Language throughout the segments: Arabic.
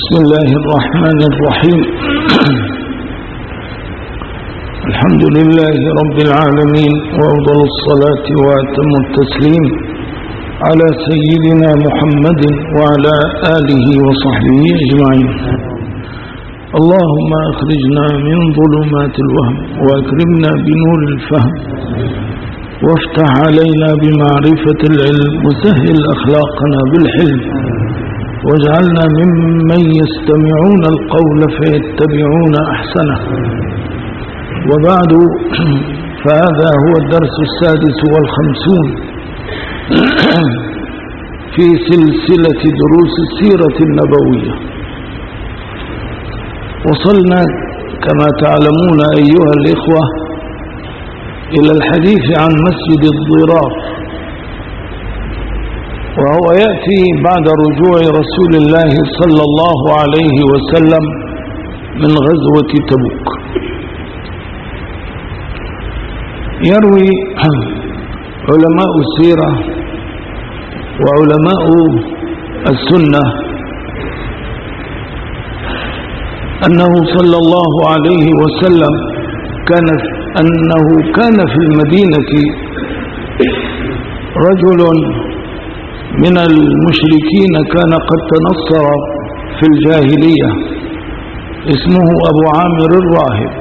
بسم الله الرحمن الرحيم. الحمد لله رب العالمين، وأفضل الصلاة وأتم التسليم على سيدنا محمد وعلى آله وصحبه أجمعين. اللهم أخرجنا من ظلمات الوهم وأكرمنا بنور الفهم، وافتح علينا بمعرفة العلم، وسهل أخلاقنا بالحلم، واجعلنا ممن يستمعون القول فيتبعون أحسنه. وبعد، فهذا هو الدرس 56 في سلسلة دروس السيرة النبوية. وصلنا كما تعلمون أيها الإخوة إلى الحديث عن مسجد الضرار، وهو يأتي بعد رجوع رسول الله صلى الله عليه وسلم من غزوة تبوك. يروي علماء السيرة وعلماء السنة أنه صلى الله عليه وسلم كان في المدينة رجل من المشركين كان قد تنصر في الجاهلية، اسمه أبو عامر الراهب،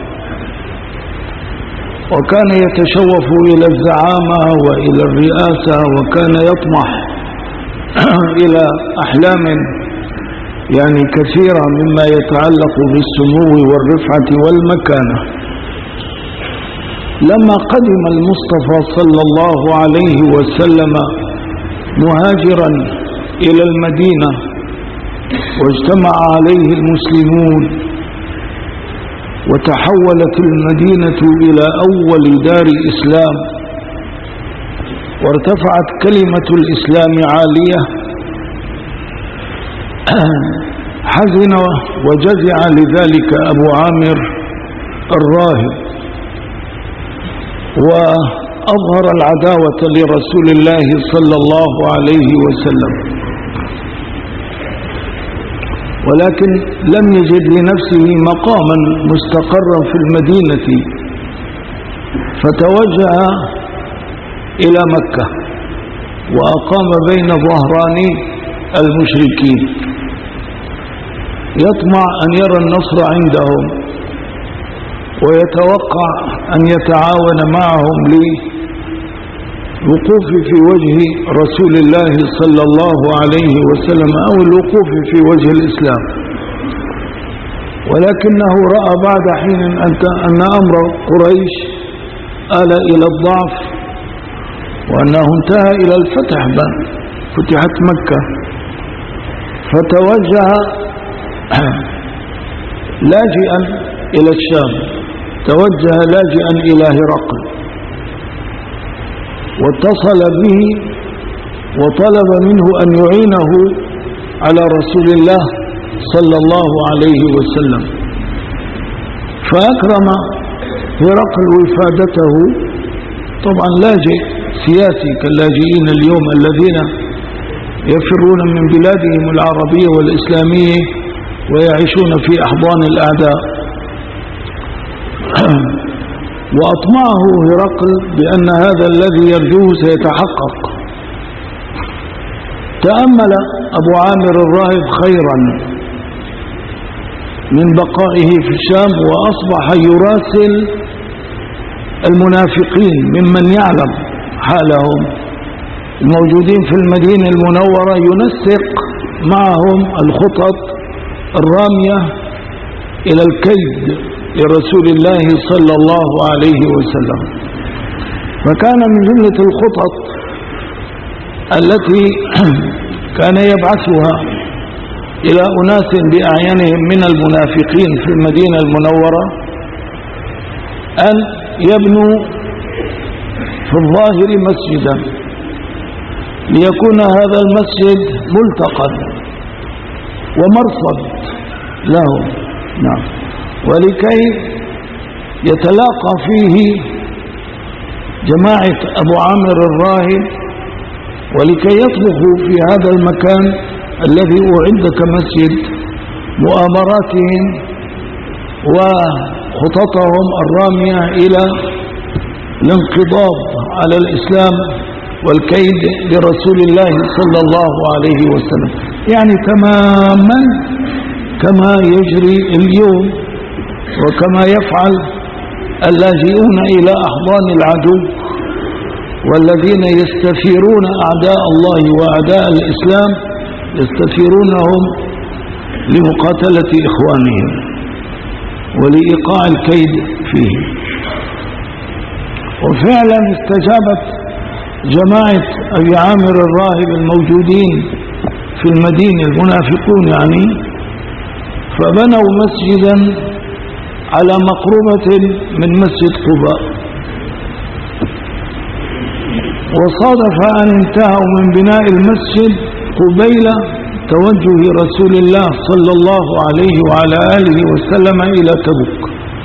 وكان يتشوف إلى الزعامة وإلى الرئاسة، وكان يطمح إلى أحلام كثيرة مما يتعلق بالسمو والرفعة والمكانة. لما قدم المصطفى صلى الله عليه وسلم مهاجرا إلى المدينة واجتمع عليه المسلمون، وتحولت المدينة إلى أول دار إسلام، وارتفعت كلمة الإسلام عالية، حزن وجزع لذلك أبو عامر الراهب، وأظهر العداوة لرسول الله صلى الله عليه وسلم، ولكن لم يجد لنفسه مقاما مستقرا في المدينة، فتوجه إلى مكة وأقام بين ظهراني المشركين، يطمع أن يرى النصر عندهم، ويتوقع أن يتعاون معهم للوقوف في وجه رسول الله صلى الله عليه وسلم، أو الوقوف في وجه الإسلام. ولكنه رأى بعد حين أن أمر قريش آل إلى الضعف، وأنه انتهى إلى الفتح، فتحت مكة، فتوجه لاجئا إلى الشام، توجه لاجئا إلى هرقل، واتصل به وطلب منه أن يعينه على رسول الله صلى الله عليه وسلم، فأكرم هرقل وفادته. طبعا لاجئ سياسي كاللاجئين اليوم الذين يفرون من بلادهم العربية والإسلامية ويعيشون في أحضان الأعداء. وأطمعه هرقل بأن هذا الذي يرجوه سيتحقق. تأمل أبو عامر الراهب خيرا من بقائه في الشام، وأصبح يراسل المنافقين ممن يعلم حالهم الموجودين في المدينة المنورة، ينسق معهم الخطط الرامية إلى الكيد لرسول الله صلى الله عليه وسلم. فكان من جملة الخطط التي كان يبعثها إلى أناس بأعينهم من المنافقين في المدينة المنورة أن يبنوا في الظاهر مسجدا، ليكون هذا المسجد ملتقى ومرصد لهم، نعم، ولكي يتلاقى فيه جماعة أبو عامر الراهب، ولكي يطبخوا في هذا المكان الذي أعد كمسجد مؤامراتهم وخططهم الرامية إلى الانقضاض على الإسلام والكيد لرسول الله صلى الله عليه وسلم، يعني تماما كما يجري اليوم وكما يفعل اللاجئون إلى أحضان العدو والذين يستثيرون أعداء الله وأعداء الإسلام، يستثيرونهم لمقاتلة إخوانهم ولإيقاع الكيد فيه. وفعلا استجابت جماعة أبي عامر الراهب الموجودين في المدينة، المنافقون يعني، فبنوا مسجدا على مقربة من مسجد قباء، وصادف أن انتهوا من بناء المسجد قبيل توجه رسول الله صلى الله عليه وعلى آله وسلم إلى تبوك.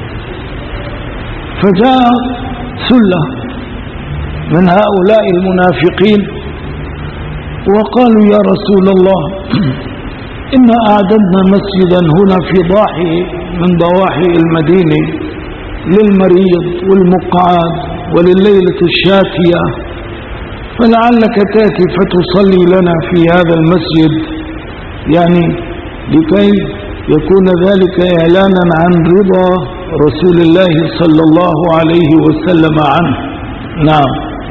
فجاء ثلة من هؤلاء المنافقين وقالوا: يا رسول الله، إنا أعددنا مسجدا هنا في ضاحي من ضواحي المدينة للمريض والمقعد ولليلة الشاتية، فلعلك تأتي فتصلي لنا في هذا المسجد، يعني لكي يكون ذلك إعلانا عن رضا رسول الله صلى الله عليه وسلم عنه. نعم.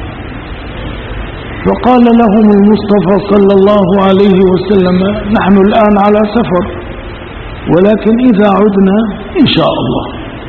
فقال لهم المصطفى صلى الله عليه وسلم: نحن الآن على سفر، ولكن إذا عدنا إن شاء الله.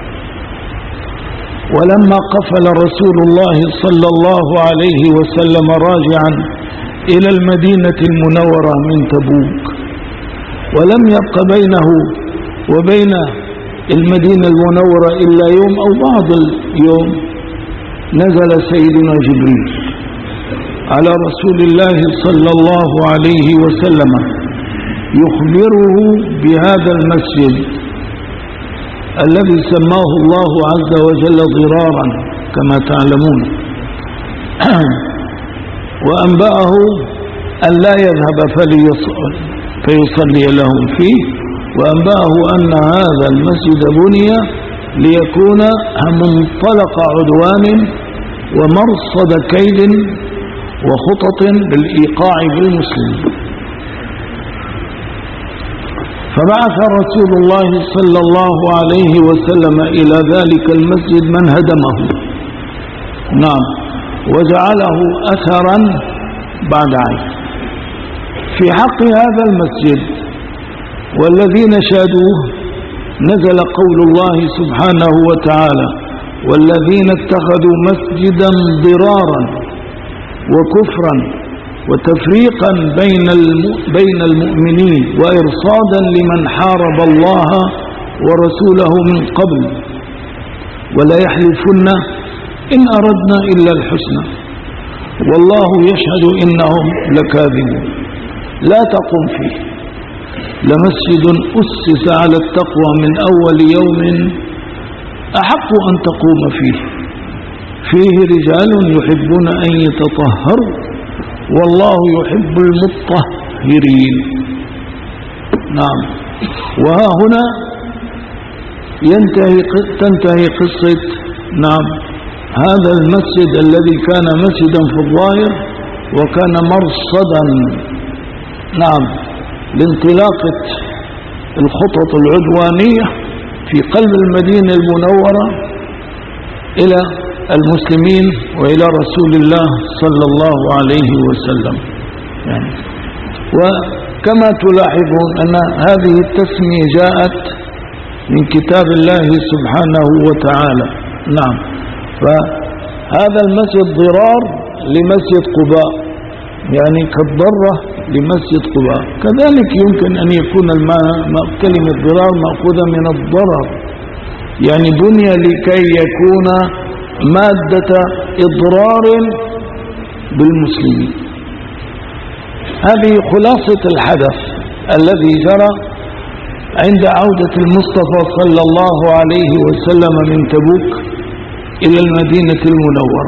ولما قفل رسول الله صلى الله عليه وسلم راجعا إلى المدينة المنورة من تبوك، ولم يبق بينه وبين المدينة المنورة إلا يوم أو بعض اليوم، نزل سيدنا جبريل على رسول الله صلى الله عليه وسلم يخبره بهذا المسجد الذي سماه الله عز وجل ضرارا كما تعلمون، وأنبأه أن لا يذهب فيصلي لهم فيه، وأنبأه أن هذا المسجد بني ليكون منطلق عدوان ومرصد كيد وخطط بالإيقاع بالمسلمين. فبعث رسول الله صلى الله عليه وسلم إلى ذلك المسجد من هدمه، نعم، وجعله أثرا بعد عين. في حق هذا المسجد والذين شادوه نزل قول الله سبحانه وتعالى: والذين اتخذوا مسجدا ضرارا وكفرا وتفريقا بين المؤمنين وإرصادا لمن حارب الله ورسوله من قبل ولا يحلفن إن أردنا إلا الحسنى والله يشهد إنهم لكاذبون. لا تقم فيه لمسجد أسس على التقوى من أول يوم أحق أن تقوم فيه رجال يحبون أن يتطهروا والله يحب المطهرين. نعم. وها هنا تنتهي قصة نعم هذا المسجد الذي كان مسجدا في الظاهر وكان مرصدا نعم لانطلاقة الخطط العدوانية في قلب المدينة المنورة إلى المسلمين وإلى رسول الله صلى الله عليه وسلم يعني. وكما تلاحظون أن هذه التسمية جاءت من كتاب الله سبحانه وتعالى. نعم. فهذا المسجد ضرار لمسجد قباء يعني كالضرة لمسجد قباء. كذلك يمكن أن يكون كلمة ضرار مأخوذة من الضرر يعني بني لكي يكون مادة إضرار بالمسلمين. هذه خلاصة الحدث الذي جرى عند عودة المصطفى صلى الله عليه وسلم من تبوك إلى المدينة المنورة.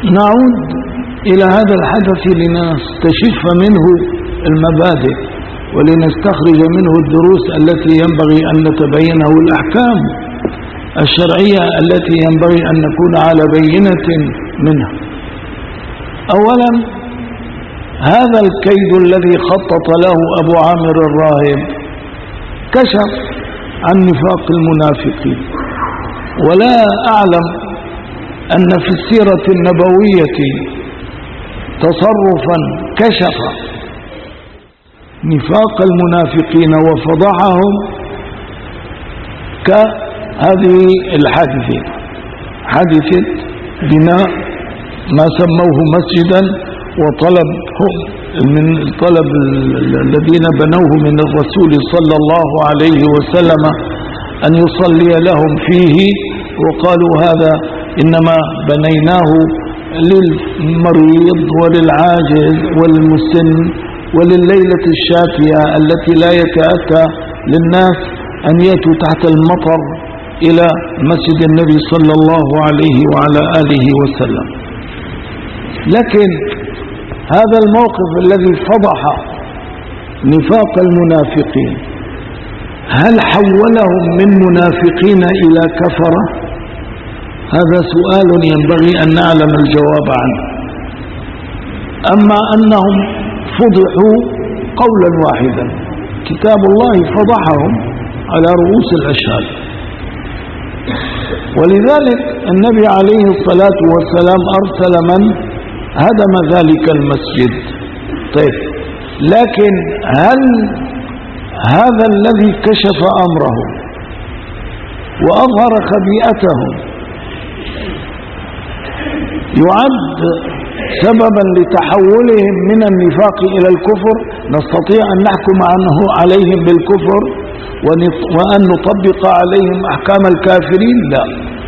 نعود إلى هذا الحدث لنستشف منه المبادئ ولنستخرج منه الدروس التي ينبغي أن نتبينه الأحكام الشرعية التي ينبغي أن نكون على بينة منها. أولا، هذا الكيد الذي خطط له أبو عامر الراهب كشف عن نفاق المنافقين، ولا أعلم أن في السيرة النبوية تصرفا كشف نفاق المنافقين وفضحهم كهذه الحادثة، حادثة بناء ما سموه مسجدا وطلبهم من طلب الذين بنوه من الرسول صلى الله عليه وسلم أن يصلي لهم فيه، وقالوا هذا إنما بنيناه للمريض وللعاجز والمسن ولليلة الشاتية التي لا يتأتى للناس أن يأتوا تحت المطر إلى مسجد النبي صلى الله عليه وعلى آله وسلم. لكن هذا الموقف الذي فضح نفاق المنافقين هل حولهم من منافقين إلى كفرة؟ هذا سؤال ينبغي أن نعلم الجواب عنه. أما أنهم فضحوا قولا واحدا، كتاب الله فضحهم على رؤوس الأشهاد، ولذلك النبي عليه الصلاة والسلام أرسل من هدم ذلك المسجد. طيب، لكن هل هذا الذي كشف أمره وأظهر خبيئتهم يعد سببا لتحولهم من النفاق إلى الكفر؟ نستطيع أن نحكم عنه عليهم بالكفر وأن نطبق عليهم أحكام الكافرين؟ لا،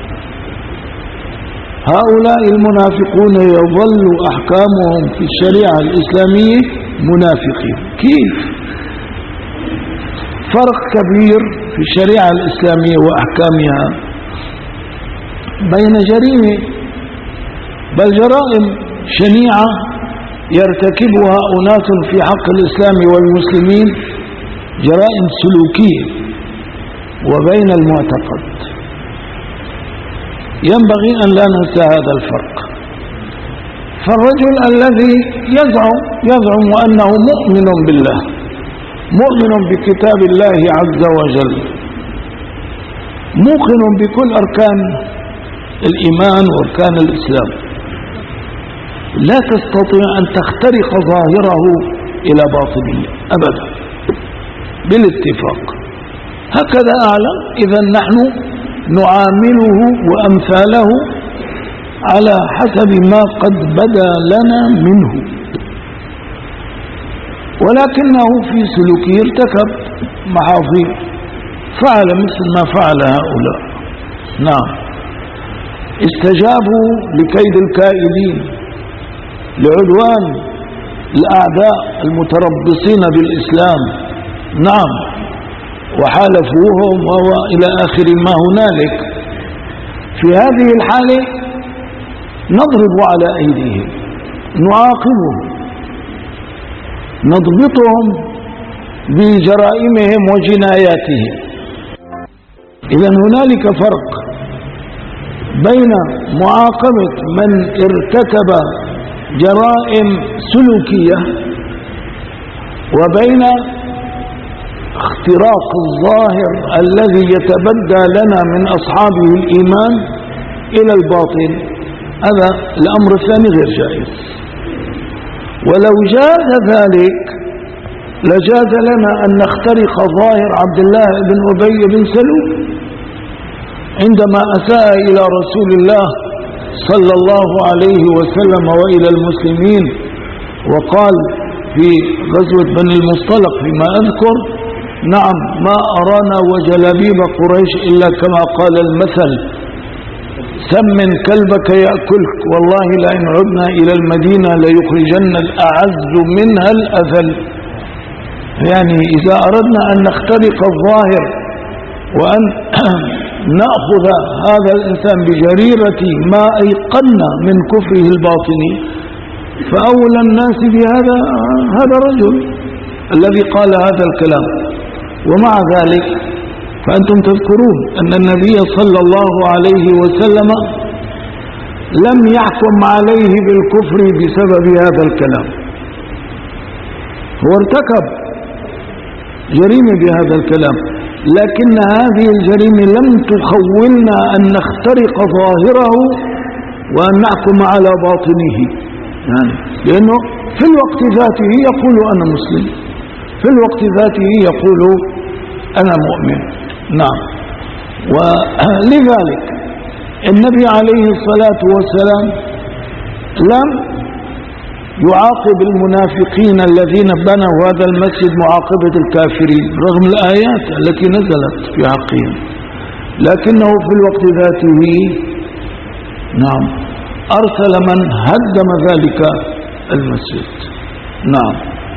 هؤلاء المنافقون يظل أحكامهم في الشريعة الإسلامية منافقين. كيف؟ فرق كبير في الشريعة الإسلامية وأحكامها بين جريمة، بل جرائم شنيعة يرتكبها أناس في حق الإسلام والمسلمين، جرائم سلوكية، وبين المعتقد. ينبغي أن لا ننسى هذا الفرق. فالرجل الذي يزعم أنه مؤمن بالله، مؤمن بكتاب الله عز وجل، موقن بكل أركان الإيمان وأركان الإسلام، لا تستطيع أن تخترق ظاهره إلى باطنه أبدا بالاتفاق. هكذا أعلم. إذا نحن نعامله وأمثاله على حسب ما قد بدا لنا منه، ولكنه في سلوكه ارتكب محاصيل، فعل مثل ما فعل هؤلاء. نعم، استجابوا لكيد الكائدين، لعدوان الأعداء المتربصين بالإسلام. نعم، وحالفوهم وإلى آخر ما هنالك. في هذه الحالة نضرب على أيديهم، نعاقبهم، نضبطهم بجرائمهم وجناياتهم. إذن هنالك فرق بين معاقبة من ارتكب جرائم سلوكية وبين اختراق الظاهر الذي يتبدى لنا من أصحابه الإيمان إلى الباطن. هذا الأمر الثاني غير جائز. ولو جاز ذلك لجاز لنا أن نخترق ظاهر عبد الله بن أبي بن سلول عندما أساء إلى رسول الله صلى الله عليه وسلم وإلى المسلمين، وقال في غزوة بني المصطلق فيما أذكر: نعم، ما أرانا وجلابيب قريش إلا كما قال المثل: سمن كلبك يأكلك، والله لئن عدنا إلى المدينة ليخرجن الأعز منها الأذل. يعني إذا أردنا أن نخترق الظاهر وأن نأخذ هذا الإنسان بجريرة ما أيقنا من كفره الباطني، فأولى الناس بهذا رجل الذي قال هذا الكلام. ومع ذلك فأنتم تذكرون أن النبي صلى الله عليه وسلم لم يحكم عليه بالكفر بسبب هذا الكلام. هو ارتكب جريمة بهذا الكلام، لكن هذه الجريمة لم تخولنا أن نخترق ظاهره وأن نحكم على باطنه، يعني لأنه في الوقت ذاته يقول أنا مسلم، في الوقت ذاته يقول أنا مؤمن. نعم. ولذلك النبي عليه الصلاة والسلام لم يعاقب المنافقين الذين بنوا هذا المسجد معاقبة الكافرين رغم الآيات التي نزلت في حقهم، لكنه في الوقت ذاته نعم أرسل من هدم ذلك المسجد. نعم.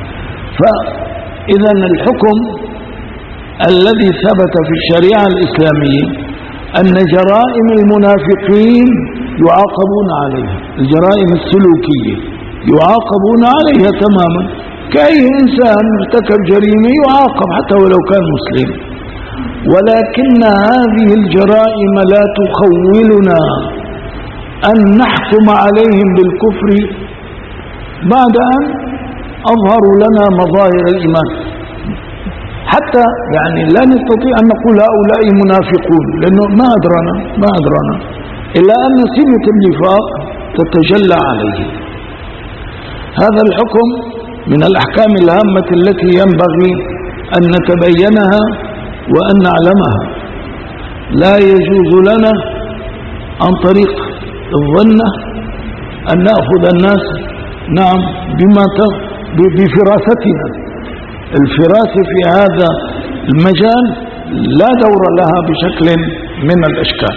فإذا الحكم الذي ثبت في الشريعة الإسلامية أن جرائم المنافقين يعاقبون عليها، الجرائم السلوكية يعاقبون عليها تماما كأي إنسان ارتكب جريمة يعاقب حتى ولو كان مسلم، ولكن هذه الجرائم لا تخولنا أن نحكم عليهم بالكفر بعد أن أظهروا لنا مظاهر الإيمان. حتى يعني لا نستطيع أن نقول هؤلاء منافقون لأنه ما أدرانا إلا أن سمة النفاق تتجلى عليه. هذا الحكم من الأحكام الهامة التي ينبغي أن نتبينها وأن نعلمها. لا يجوز لنا عن طريق الظن أن نأخذ الناس نعم بفراستنا. الفراسة في هذا المجال لا دور لها بشكل من الأشكال.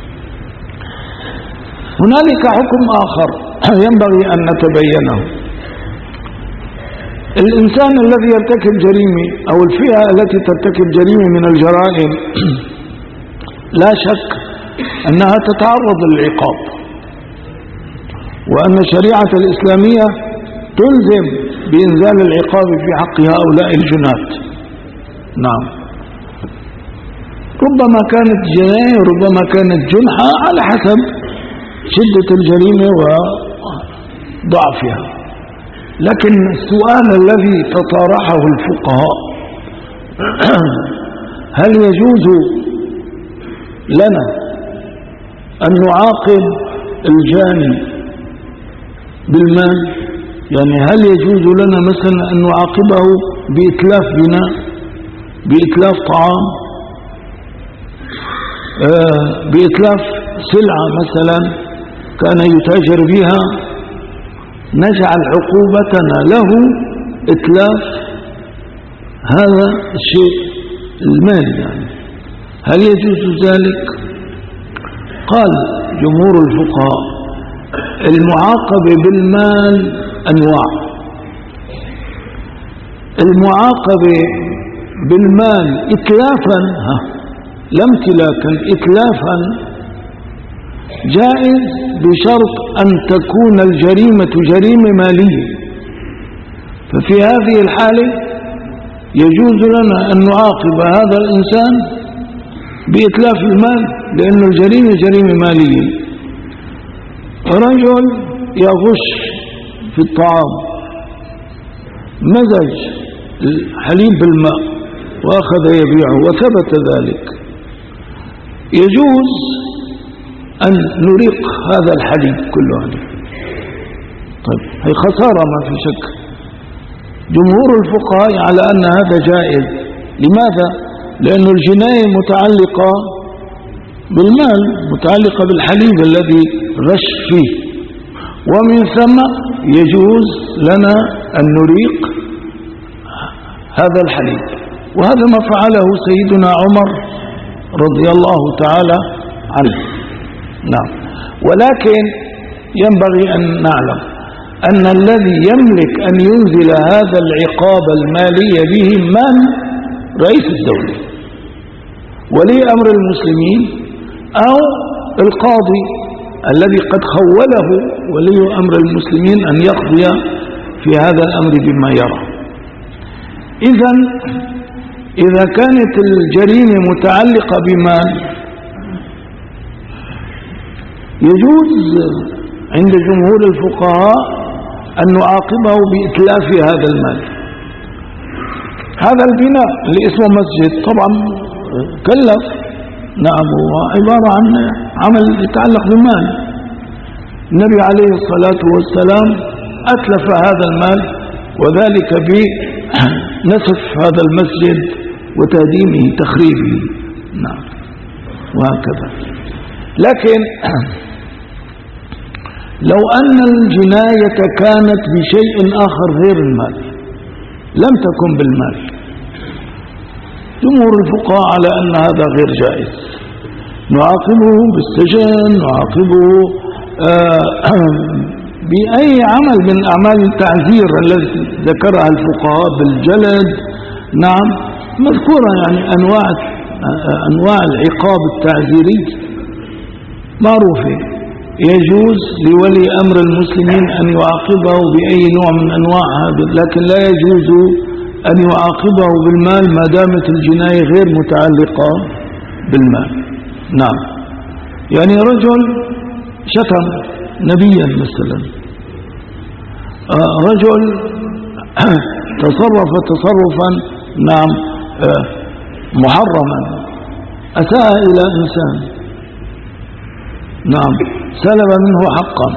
هنالك حكم آخر ينبغي أن نتبينه. الإنسان الذي يرتكب جريمة أو الفئة التي ترتكب جريمة من الجرائم لا شك أنها تتعرض للعقاب، وأن الشريعة الإسلامية تلزم بإنزال العقاب في حق هؤلاء الجنات. نعم. ربما كانت جناية وربما كانت جنحة على حسب شدة الجريمة وضعفها، لكن السؤال الذي تطرحه الفقهاء هل يجوز لنا أن نعاقب الجاني بالمال؟ يعني هل يجوز لنا مثلا أن نعاقبه بإتلاف بناء، بإتلاف طعام، بإتلاف سلعة مثلا كان يتاجر بها، نجعل عقوبتنا له إتلاف هذا الشيء المال؟ يعني هل يجوز ذلك؟ قال جمهور الفقهاء المعاقبة بالمال أنواع. المعاقبة بالمال إتلافا لا امتلاكا، إتلافا جائز بشرط أن تكون الجريمة جريمة مالية، ففي هذه الحالة يجوز لنا أن نعاقب هذا الإنسان بإتلاف المال لأن الجريمة جريمة مالية. رجل يغش في الطعام، مزج الحليب بالماء وأخذ يبيعه وثبت ذلك، يجوز أن نريق هذا الحليب كله عليه. طيب هي خسارة ما في شك. جمهور الفقهاء على أن هذا جائز. لماذا؟ لأن الجناية متعلقة بالمال، متعلقة بالحليب الذي غش فيه، ومن ثم يجوز لنا أن نريق هذا الحليب، وهذا ما فعله سيدنا عمر رضي الله تعالى عنه. نعم. ولكن ينبغي أن نعلم أن الذي يملك أن ينزل هذا العقاب المالي به من؟ رئيس الدولة، ولي أمر المسلمين، أو القاضي الذي قد خوله ولي أمر المسلمين أن يقضي في هذا الأمر بما يرى. إذا كانت الجريمة متعلقة بمال يجوز عند جمهور الفقهاء أن نعاقبه بإتلاف هذا المال. هذا البناء اللي اسمه مسجد طبعا كلف، نعم، هو عبارة عن عمل يتعلق بمال. النبي عليه الصلاة والسلام أتلف هذا المال، وذلك بنسف هذا المسجد وتهديمه تخريبه، نعم، وهكذا. لكن لو أن الجناية كانت بشيء آخر غير المال لم تكن بالمال، جمهور الفقهاء على أن هذا غير جائز، نعاقبه بالسجن، نعاقبه بأي عمل من أعمال التعذير التي ذكرها الفقهاء بالجلد، نعم، مذكورة يعني أنواع العقاب التعذيري معروفة. يجوز لولي أمر المسلمين أن يعاقبه بأي نوع من أنواع هذا، لكن لا يجوز أن يعاقبه بالمال ما دامت الجناية غير متعلقة بالمال. نعم، يعني رجل شتم نبيا مثلا، رجل تصرف تصرفا، نعم، محرما، أساء إلى إنسان، نعم، سلب منه حقا،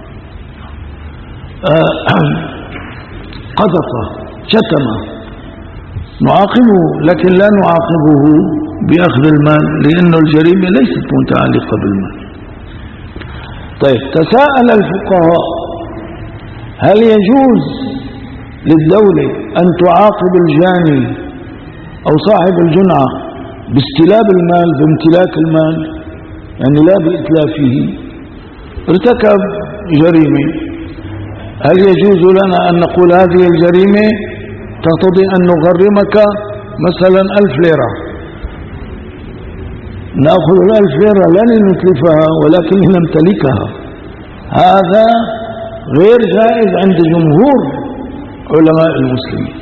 قذفه، شتمه، نعاقبه، لكن لا نعاقبه بأخذ المال لأن الجريمة ليست متعلقة بالمال. طيب، تساءل الفقهاء هل يجوز للدولة أن تعاقب الجاني أو صاحب الجنعة باستلاب المال، بامتلاك المال، يعني لا بإتلافه، ارتكب جريمة، هل يجوز لنا أن نقول هذه الجريمة تقتضي أن نغرمك مثلا 1000 ليرة، نأخذ 1000 ليرة لا لنتلفها ولكن لنمتلكها؟ هذا غير جائز عند جمهور علماء المسلمين.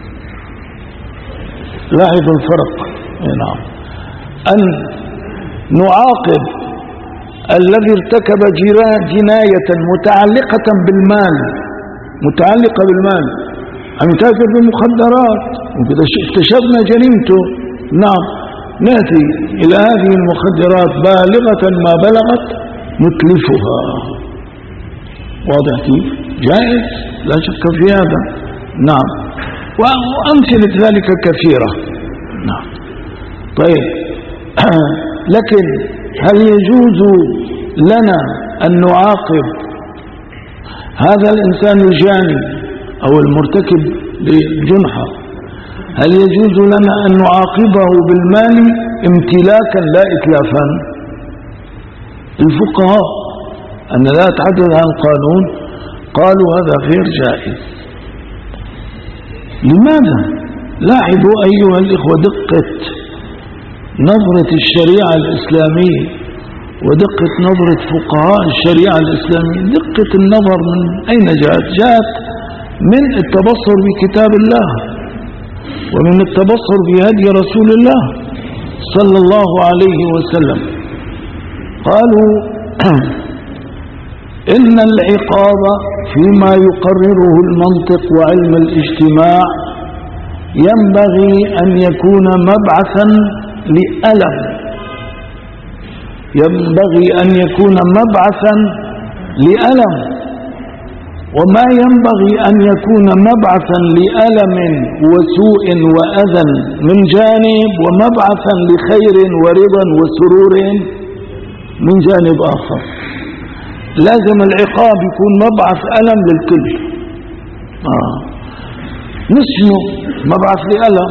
لاحظوا الفرق. نعم، أن نعاقب الذي ارتكب جناية متعلقة بالمال، متعلقة بالمال، عم يتاجر بالمخدرات وكذا اكتشفنا جريمته، نعم، نأتي إلى هذه المخدرات بالغة ما بلغت نتلفها. واضح كيف؟ جائز لا شك في هذا. نعم، وأمثلة ذلك كثيرة. نعم، طيب، لكن هل يجوز لنا أن نعاقب هذا الإنسان الجاني أو المرتكب للجنحة، هل يجوز لنا أن نعاقبه بالمال امتلاكا لا إتلافا؟ الفقهاء أن لا يتحدث عن القانون قالوا هذا غير جائز. لماذا؟ لاحظوا أيها الإخوة دقة نظرة الشريعة الإسلامية ودقة نظرة فقهاء الشريعة الإسلامية. دقة النظر من أين جاءت؟ جاءت من التبصر بكتاب الله ومن التبصر بهدي رسول الله صلى الله عليه وسلم. قالوا إن العقاب فيما يقرره المنطق وعلم الاجتماع ينبغي أن يكون مبعثا لألم، ينبغي أن يكون مبعثا لألم، وما ينبغي أن يكون مبعثا لألم وسوء وأذى من جانب، ومبعثا لخير ورضا وسرور من جانب آخر. لازم العقاب يكون مبعث ألم للكل، نسجنه مبعث لألم،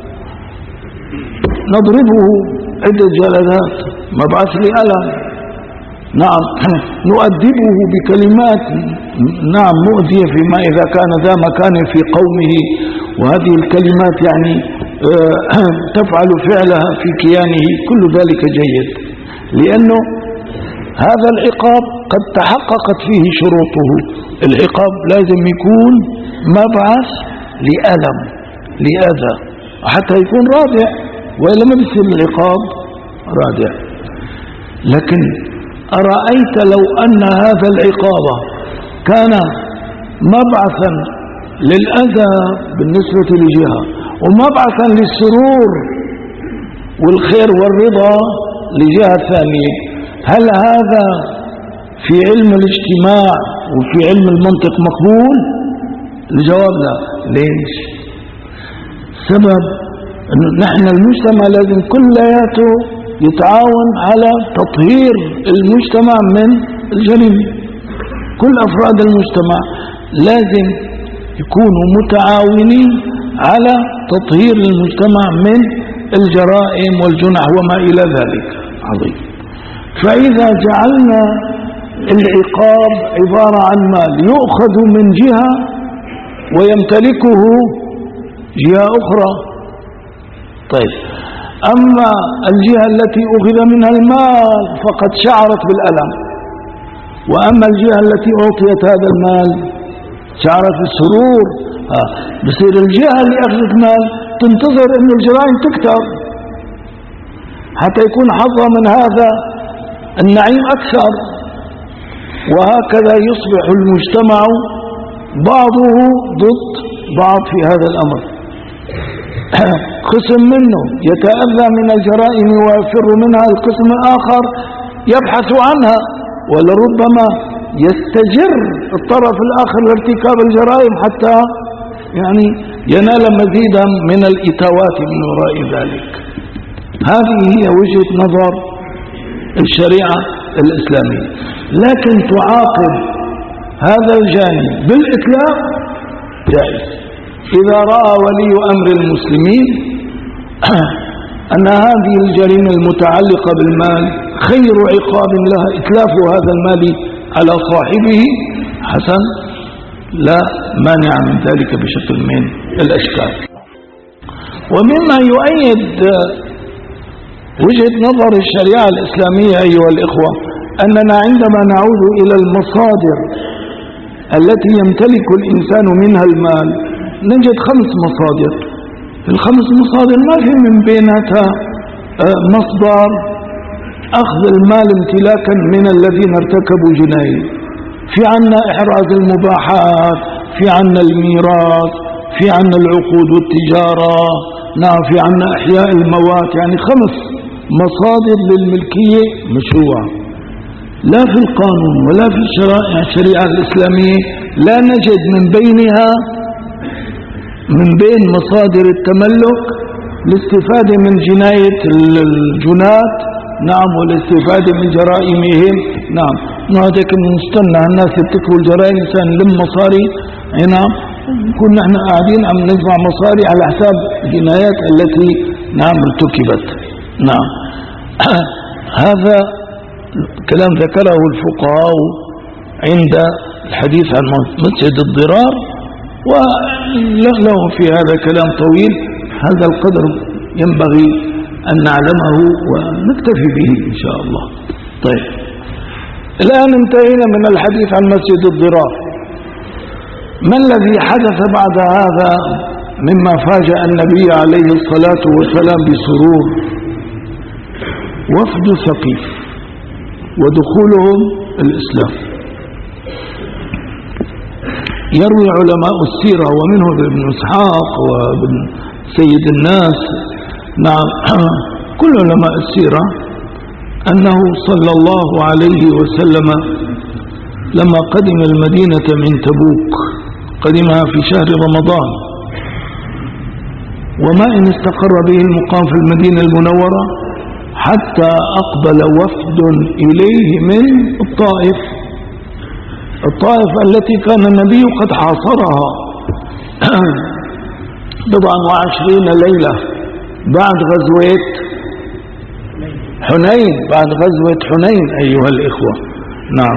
نضربه عدة جلدات مبعث لألم، نعم، نؤدبه بكلمات، نعم، مؤذية فيما إذا كان ذا مكان في قومه، وهذه الكلمات يعني تفعل فعلها في كيانه، كل ذلك جيد، لأنه هذا العقاب قد تحققت فيه شروطه. العقاب لازم يكون مبعث لألم، لأذى حتى يكون رادع، وإلا ما بيصير العقاب رادع. لكن أرأيت لو أن هذا العقاب كان مبعثا للأذى بالنسبة لجهة ومبعثا للسرور والخير والرضا لجهة ثانية، هل هذا في علم الاجتماع وفي علم المنطق مقبول؟ الجواب لا. ليش؟ سبب أنه نحن المجتمع لازم كلياته يتعاون على تطهير المجتمع من الجريمة. كل أفراد المجتمع لازم يكونوا متعاونين على تطهير المجتمع من الجرائم والجنح وما إلى ذلك. عظيم. فإذا جعلنا العقاب عبارة عن مال يؤخذ من جهة ويمتلكه جهة أخرى، طيب أما الجهة التي أخذ منها المال فقد شعرت بالألم، وأما الجهة التي أعطيت هذا المال شعرت بالسرور. بصير الجهة اللي أخذت مال تنتظر أن الجرائم تكتر حتى يكون حظها من هذا النعيم أكثر، وهكذا يصبح المجتمع بعضه ضد بعض في هذا الأمر. قسم منه يتأذى من الجرائم ويفر منها، القسم الآخر يبحث عنها ولربما يستجر الطرف الآخر لارتكاب الجرائم حتى يعني ينال مزيدا من الإتاوات من وراء ذلك. هذه هي وجهة نظر الشريعة الإسلامية، لكن تعاقب هذا الجانب بالإطلاق جائز إذا رأى ولي أمر المسلمين أن هذه الجريمة المتعلقة بالمال خير عقاب لها إتلاف هذا المال على صاحبه، حسن، لا مانع من ذلك بشكل من الأشكال. ومما يؤيد وجهة نظر الشريعة الإسلامية أيها الإخوة أننا عندما نعود إلى المصادر التي يمتلك الإنسان منها المال نجد 5 مصادر. ال5 مصادر ما في من بيناتها مصدر أخذ المال امتلاكا من الذين ارتكبوا جناية. في عنا إحراز المباحات، في عنا الميراث، في عنا العقود والتجارة، نعم، في عنا إحياء الموات. يعني 5 مصادر للملكية مشروعة. لا في القانون ولا في الشريعة الإسلامية لا نجد من بينها من بين مصادر التملك الاستفادة من جناية الجنات، نعم، والاستفادة من جرائمهم، نعم. هذاك نستنى الناس يرتكبوا الجرائم إنسان لم مصاري، نعم، كنا نحن قاعدين عم نجمع مصاري على حساب الجنايات التي نعم ارتكبت، نعم. هذا كلام ذكره الفقهاء عند الحديث عن مسجد الضرار، ولهم في هذا كلام طويل. هذا القدر ينبغي أن نعلمه ونكتفي به إن شاء الله. طيب، الآن انتهينا من الحديث عن مسجد الضرار. ما الذي حدث بعد هذا مما فاجأ النبي عليه الصلاة والسلام بسرور؟ وفد ثقيف ودخولهم الإسلام. يروي علماء السيرة ومنهم ابن إسحاق وابن سيد الناس، نعم، كل علماء السيرة، أنه صلى الله عليه وسلم لما قدم المدينة من تبوك قدمها في شهر رمضان، وما إن استقر به المقام في المدينة المنورة حتى أقبل وفد إليه من الطائف التي كان النبي قد حاصرها 27 ليلة بعد غزوة حنين، بعد غزوة حنين أيها الإخوة. نعم،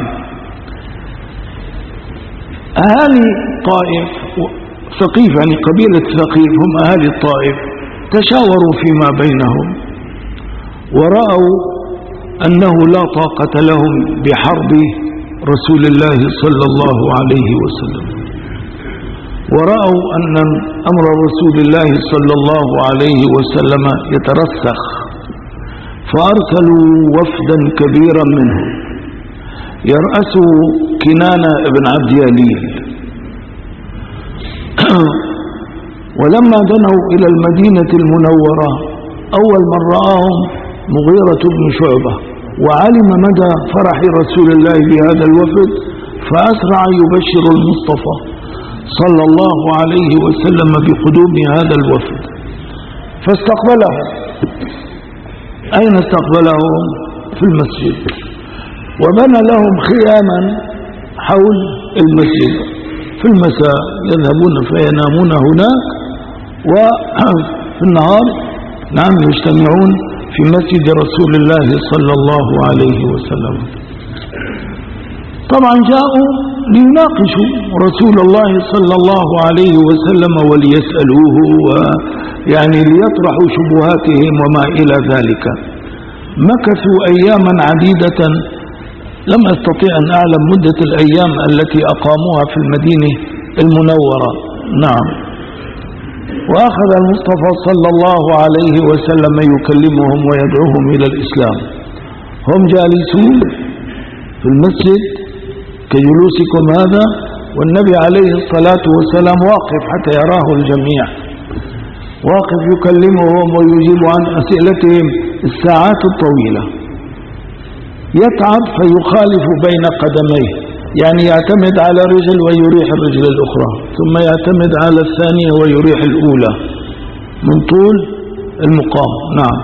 أهالي طائف ثقيف، يعني قبيلة ثقيف هم أهالي الطائف، تشاوروا فيما بينهم ورأوا أنه لا طاقة لهم بحرب رسول الله صلى الله عليه وسلم، ورأوا أن أمر رسول الله صلى الله عليه وسلم يترسخ، فأرسلوا وفدا كبيرا منهم يرأسه كنانة بن عبد يليل. ولما دنوا إلى المدينة المنورة أول من رآهم مغيرة بن شعبة، وعلم مدى فرح رسول الله بهذا الوفد، فأسرع يبشر المصطفى صلى الله عليه وسلم بقدوم هذا الوفد، فاستقبلهم. أين استقبلهم؟ في المسجد، وبنى لهم خياما حول المسجد. في المساء يذهبون فينامون هناك، وفي النهار يجتمعون في مسجد رسول الله صلى الله عليه وسلم. طبعا جاءوا ليناقشوا رسول الله صلى الله عليه وسلم وليسألوه، ويعني ليطرحوا شبهاتهم وما إلى ذلك. مكثوا أياما عديدة، لم أستطيع أن أعلم مدة الأيام التي أقاموها في المدينة المنورة. نعم. وأخذ المصطفى صلى الله عليه وسلم يكلمهم ويدعوهم إلى الإسلام. هم جالسون في المسجد كجلوسكم هذا، والنبي عليه الصلاة والسلام واقف حتى يراه الجميع، واقف يكلمهم ويجيب عن أسئلتهم الساعات الطويلة. يتعب فيخالف بين قدميه، يعني يعتمد على رجل ويريح الرجل الأخرى، ثم يعتمد على الثانية ويريح الأولى من طول المقام. نعم.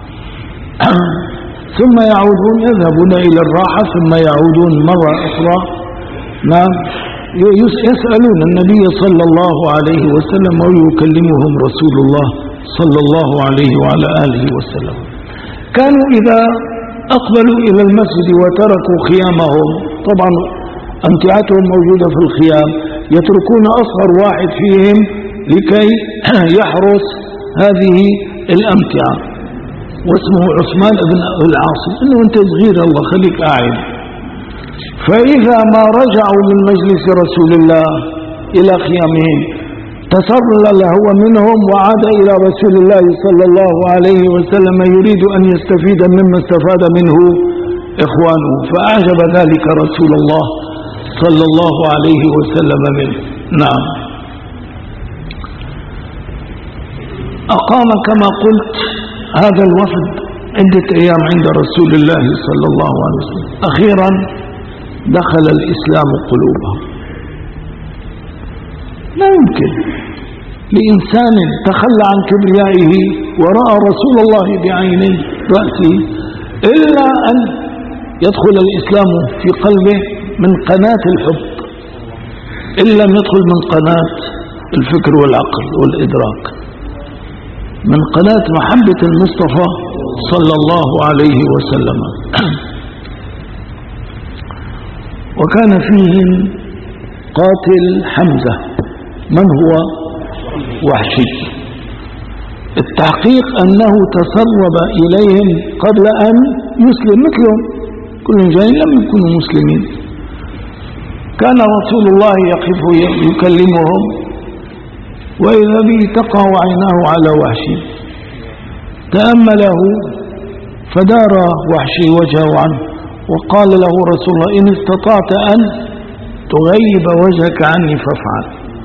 ثم يعودون، يذهبون إلى الراحة، ثم يعودون مرة أخرى. نعم. يسألون النبي صلى الله عليه وسلم ويكلمهم رسول الله صلى الله عليه وعلى آله وسلم. كانوا إذا أقبلوا إلى المسجد وتركوا خيامهم، طبعا أمتعتهم موجودة في الخيام، يتركون أصغر واحد فيهم لكي يحرس هذه الأمتعة، واسمه عثمان بن العاص. إنه أنت صغير الله خليك قاعد. فإذا ما رجعوا من مجلس رسول الله إلى خيامهم تسرل هو منهم وعاد إلى رسول الله صلى الله عليه وسلم يريد أن يستفيد مما استفاد منه إخوانه، فأعجب ذلك رسول الله صلى الله عليه وسلم منه. نعم. أقام كما قلت هذا الوفد عدة أيام عند رسول الله صلى الله عليه وسلم. أخيرا دخل الإسلام قلوبهم. لا يمكن لإنسان تخلى عن كبريائه ورأى رسول الله بعين رأسه إلا أن يدخل الإسلام في قلبه من قناة الحب، إن لم يدخل من قناة الفكر والعقل والإدراك، من قناة محبة المصطفى صلى الله عليه وسلم. وكان فيهم قاتل حمزة. من هو؟ وحشي. التحقيق أنه تسرب إليهم قبل أن يسلم، مثلهم كل جاي لم يكونوا مسلمين. كان رسول الله يقف يكلمهم، وإذا به تقع عيناه على وحشي، تأمله فدار وحشي وجهه عنه وقال له رسول الله: إن استطعت أن تغيب وجهك عني فافعل.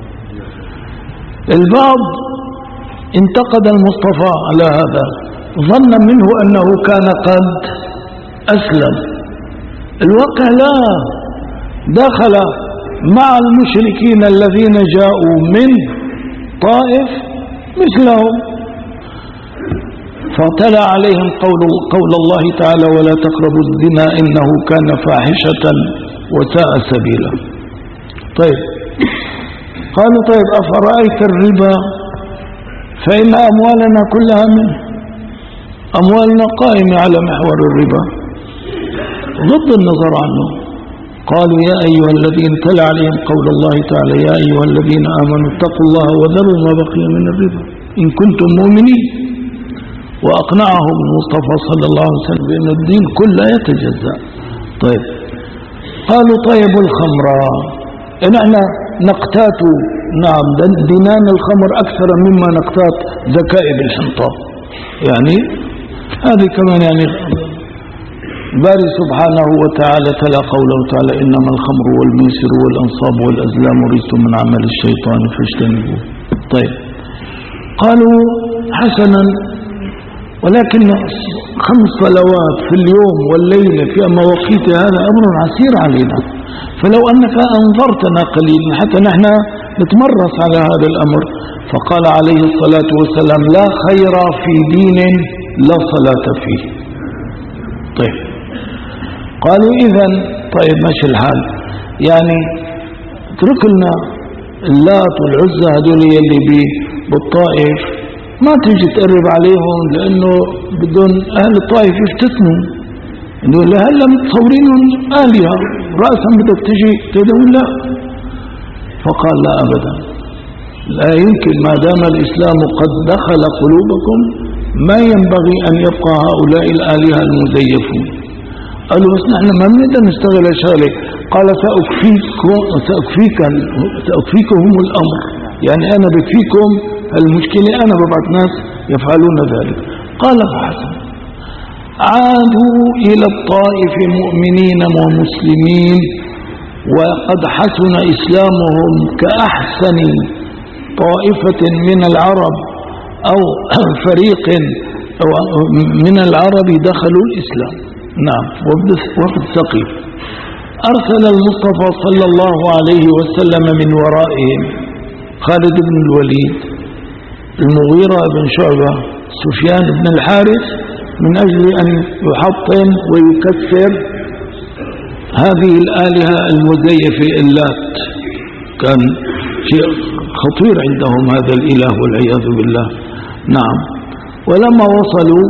البعض انتقد المصطفى على هذا، ظن منه أنه كان قد أسلم. الواقع لا، دخل مع المشركين الذين جاءوا من طائف مثلهم، فاطلع عليهم قول الله تعالى: ولا تقربوا الزنا إنه كان فاحشة وساء سبيلا. طيب، قالوا: طيب أفرأيت الربا فإن أموالنا كلها منه، أموالنا قائمة على محور الربا ضد النظر عنه. قالوا: يا أيها الذين تلا عليهم قول الله تعالى: يا أيها الذين آمنوا اتقوا الله وذروا ما بقي من الربا إن كنتم مؤمنين. وأقنعهم المصطفى صلى الله عليه وسلم بأن الدين كله يتجزأ. طيب، قالوا: طيب الخمر، نحن نقتات نعم دنان الخمر أكثر مما نقتات ذكائب الحنطة. يعني هذه كمان يعني باري سبحانه وتعالى تلا قوله تعالى إنما الخمر والميسر والأنصاب والأزلام رجس من عمل الشيطان فاجتنبوه. طيب قالوا حسنا، ولكن 5 صلوات في اليوم والليلة في مواقيت هذا أمر عسير علينا، فلو أنك أنظرتنا قليلا حتى نحن نتمرس على هذا الأمر. فقال عليه الصلاة والسلام لا خير في دين لا صلاة فيه. طيب قالوا إذن طيب ماشي الحال، يعني اترك لنا اللات والعزى هذول اللي بالطائف ما تيجي تقرب عليهم، لأنه بدون أهل الطائف يفتتنوا إنه لهلا متصورينهم آلهة رأسا بدك تجي تدعون لا. فقال لا أبدا، لا يمكن ما دام الإسلام قد دخل قلوبكم ما ينبغي أن يبقى هؤلاء الآلهة المزيفون. قالوا بس نحن ما بنقدر نشتغل شغله. قال سأكفيكهم الأمر، يعني أنا بكفيكم المشكلة، أنا ببعث ناس يفعلون ذلك. قال فحسن. عادوا إلى الطائف مؤمنين ومسلمين وقد حسن إسلامهم كأحسن طائفة من العرب أو فريق من العرب دخلوا الإسلام. نعم وقت ثقيف. أرسل المصطفى صلى الله عليه وسلم من ورائهم خالد بن الوليد، المغيرة بن شعبة، سفيان بن الحارث، من أجل أن يحطم ويكسر هذه الآلهة المزيفة اللات. كان شيء خطير عندهم هذا الإله والعياذ بالله. نعم ولما وصلوا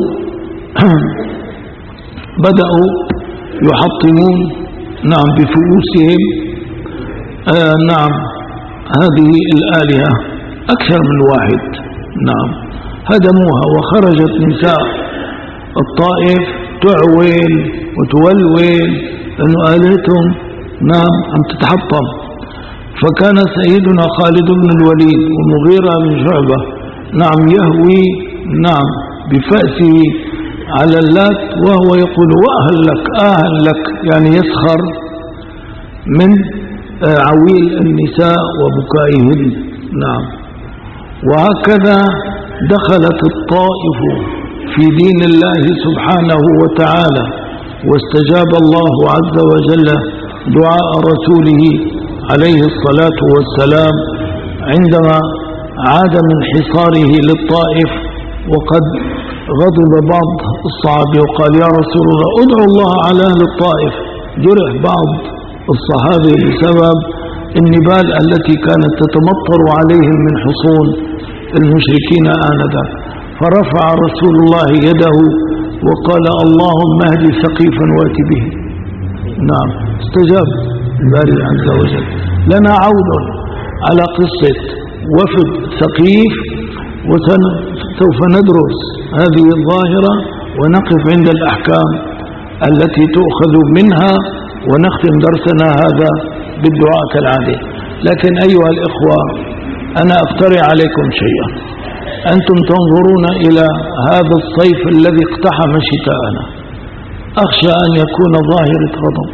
بدأوا يحطمون نعم بفؤوسهم نعم هذه الآلهة أكثر من واحد. نعم هدموها، وخرجت نساء الطائف تعويل وتولول أنه آلهتهم نعم عم تتحطم. فكان سيدنا خالد بن الوليد ومغيرة بن شعبة نعم يهوي نعم بفأسه على اللات وهو يقول وأهل لك آهل لك، يعني يسخر من عويل النساء وبكائهن. نعم وهكذا دخلت الطائف في دين الله سبحانه وتعالى، واستجاب الله عز وجل دعاء رسوله عليه الصلاة والسلام عندما عاد من حصاره للطائف، وقد غضب بعض الصحابة وقال يا رسول الله ادعو الله على أهل الطائف. جرح بعض الصحابة بسبب النبال التي كانت تتمطر عليهم من حصون المشركين آنذاك، فرفع رسول الله يده وقال اللهم اهد ثقيفا وات به. نعم استجاب الباري عز وجل. لنا عود على قصة وفد ثقيف، وسوف ندرس هذه الظاهرة ونقف عند الأحكام التي تؤخذ منها، ونختم درسنا هذا بالدعاء كالعادة. لكن أيها الإخوة أنا أقترح عليكم شيئا. أنتم تنظرون إلى هذا الصيف الذي اقتحم شتاءنا، أخشى أن يكون ظاهرة غضب،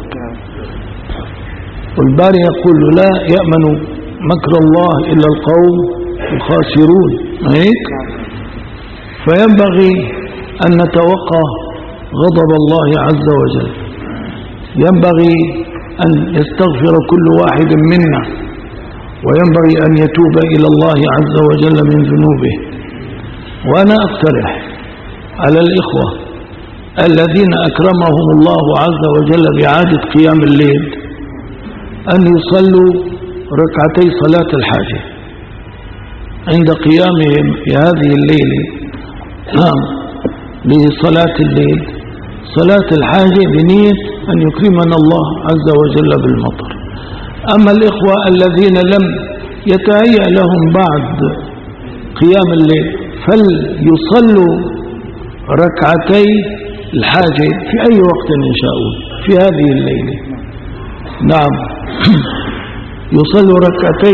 والباري يقول لا يأمن مكر الله إلا القوم الخاسرون، هيك؟ فينبغي أن نتوقع غضب الله عز وجل. ينبغي أن يستغفر كل واحد منا، وينبغي أن يتوب إلى الله عز وجل من ذنوبه. وأنا أقترح على الإخوة الذين أكرمهم الله عز وجل بعادة قيام الليل أن يصلوا ركعتي صلاة الحاجة عند قيامهم في هذه الليلة. نعم لصلاة الليل صلاة الحاجة بنية أن يكرمنا الله عز وجل بالمطر. أما الإخوة الذين لم يتهيأ لهم بعد قيام الليل فليصلوا ركعتي الحاجة في أي وقت إن شاءوا في هذه الليلة. نعم يصلي ركعتي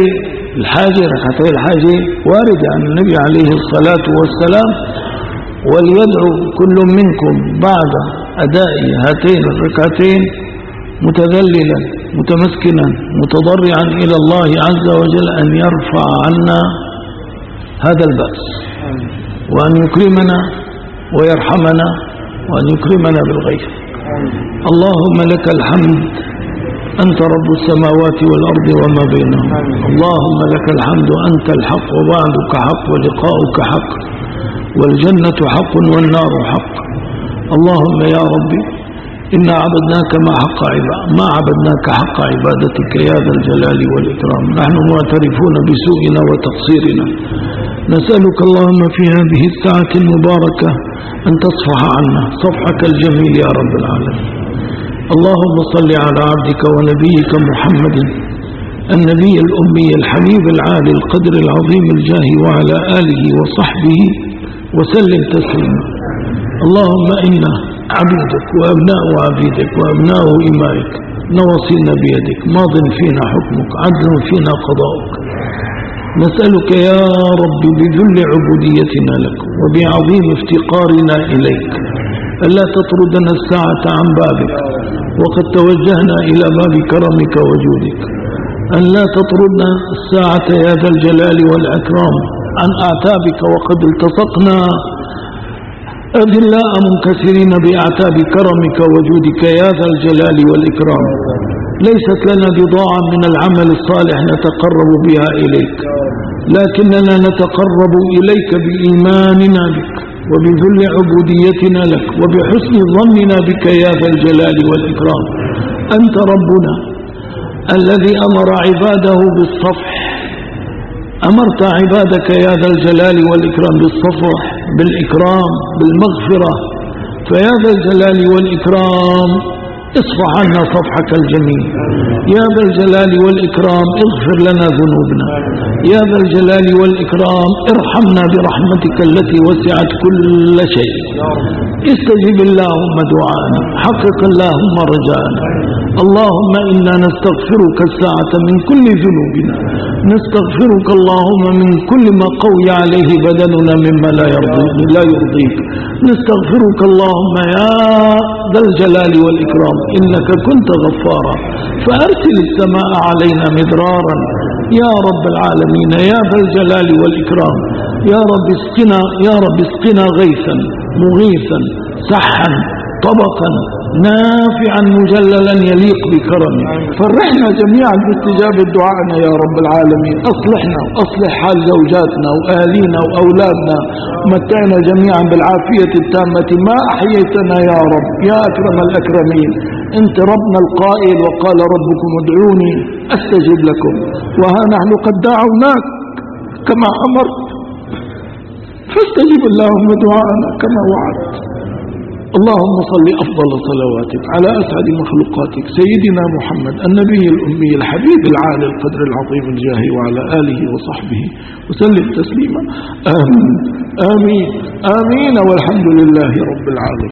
الحاجة وارد عن النبي عليه الصلاة والسلام. وليدعو كل منكم بعد أداء هاتين الركعتين متذللا متمسكنا متضرعا إلى الله عز وجل أن يرفع عنا هذا البأس، وأن يكرمنا ويرحمنا وأن يكرمنا بالغيث. اللهم لك الحمد، أنت رب السماوات والأرض وما بينهم. اللهم لك الحمد، أنت الحق ووعدك حق ولقاؤك حق، والجنة حق والنار حق. اللهم يا ربي إنا عبدناك ما عبدناك حق عبادتك يا ذا الجلال والإكرام. نحن معترفون بسوءنا وتقصيرنا، نسألك اللهم في هذه الساعة المباركة أن تصفح عنا صفحك الجميل يا رب العالمين. اللهم صل على عبدك ونبيك محمد النبي الأمي الحبيب العالي القدر العظيم الجاه وعلى آله وصحبه وسلم تسليما. اللهم إنا عبيدك وأبناء عبيدك وأبناء إمائك، نواصينا بيدك، ماض فينا حكمك، عدل فينا قضاؤك. نسألك يا رب بذل عبوديتنا لك وبعظيم افتقارنا إليك ألا تطردنا الساعة عن بابك وقد توجهنا إلى باب كرمك وجودك، أن لا تطردنا الساعة يا ذا الجلال والأكرام عن أعتابك وقد التصقنا أذلاء منكسرين بأعتاب كرمك وجودك يا ذا الجلال والإكرام. ليست لنا بضاعة من العمل الصالح نتقرب بها إليك، لكننا نتقرب إليك بإيماننا بك وبذل عبوديتنا لك وبحسن ظننا بك يا ذا الجلال والإكرام. أنت ربنا الذي أمر عباده بالصفح، أمرت عبادك يا ذا الجلال والإكرام بالصفح بالإكرام بالمغفرة. فيا ذا الجلال والإكرام اصفح عنا صفحك الجميل، يا ذا الجلال والإكرام اغفر لنا ذنوبنا، يا ذا الجلال والإكرام ارحمنا برحمتك التي وسعت كل شيء. استجب اللهم دعانا، حقق اللهم رجاءنا. اللهم إنا نستغفرك الساعة من كل ذنوبنا، نستغفرك اللهم من كل ما قوي عليه بدننا مما لا يرضيك. نستغفرك اللهم يا ذا الجلال والإكرام إنك كنت غفارا فأرسل السماء علينا مدرارا يا رب العالمين يا ذا الجلال والإكرام. يا رب اسقنا غيثا مغيثا سحا طبقا نافعا مجللا يليق بكرمك. فرحنا جميعا باستجابة دعائنا يا رب العالمين. أصلحنا وأصلح حال زوجاتنا وأهلينا وأولادنا، متعنا جميعا بالعافية التامة ما أحييتنا يا رب يا أكرم الأكرمين. أنت ربنا القائل وقال ربكم ادعوني أستجب لكم، وها نحن قد دعوناك كما أمرت فاستجب اللهم دعاءنا كما وعدت. اللهم صل أفضل صلواتك على أسعد مخلوقاتك سيدنا محمد النبي الأمي الحبيب العالي القدر العظيم الجاه وعلى آله وصحبه وسلم تسليما. آمين آمين آمين والحمد لله رب العالمين.